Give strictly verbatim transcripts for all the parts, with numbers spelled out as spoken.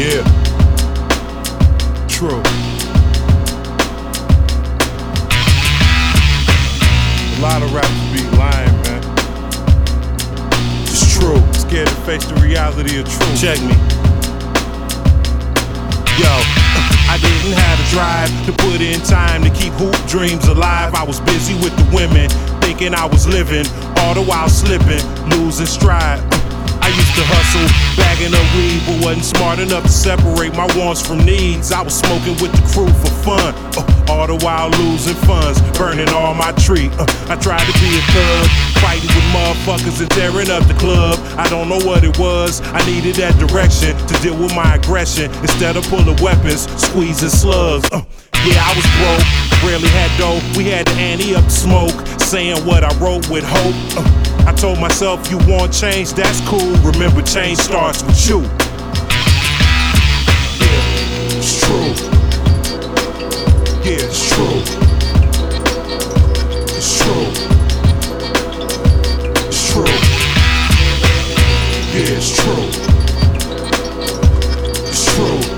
Yeah. True. A lot of rappers be lying, man. It's true. Scared to face the reality of truth. Check me. Yo, I didn't have the drive to put in time to keep hoop dreams alive. I was busy with the women, thinking I was living, all the while slipping, losing stride. I used to hustle, bagging up weed, but wasn't smart enough to separate my wants from needs. I was smoking with the crew for fun, uh, all the while losing funds, burning all my tree. Uh, I tried to be a thug, fighting with motherfuckers and tearing up the club. I don't know what it was, I needed that direction to deal with my aggression. Instead of pulling weapons, squeezing slugs. Uh, yeah, I was broke, rarely had dough. We had the ante up to smoke, saying what I wrote with hope. Uh, I told myself, you want change, that's cool. Remember, change starts with you. Yeah, it's true. Yeah, it's true. It's true. It's true. Yeah, it's true. It's true.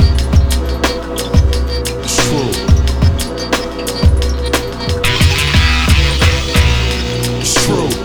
It's true. It's true.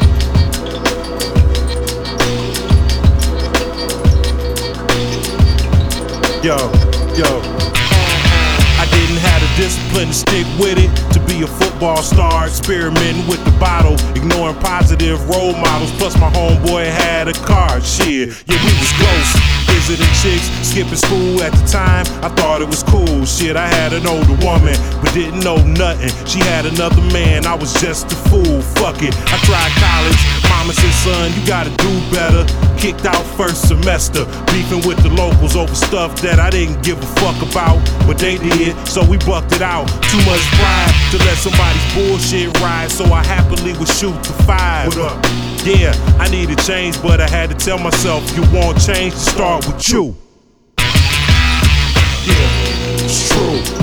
Yo, yo, I didn't have the discipline to stick with it, to be a football star, experimenting with the bottle, ignoring positive role models, plus my homeboy had a car, shit, yeah, we was ghosts, visiting chicks, skipping school at the time, I thought it was cool, shit, I had an older woman, but didn't know nothing, she had another man, I was just a fool, fuck it, I tried college, mama said, son, you gotta do better. Kicked out first semester, beefing with the locals over stuff that I didn't give a fuck about, but they did, so we bucked it out. Too much pride to let somebody's bullshit ride, so I happily would shoot the five. What up? Yeah, I needed change, but I had to tell myself, you want change to start with you. Yeah, it's true.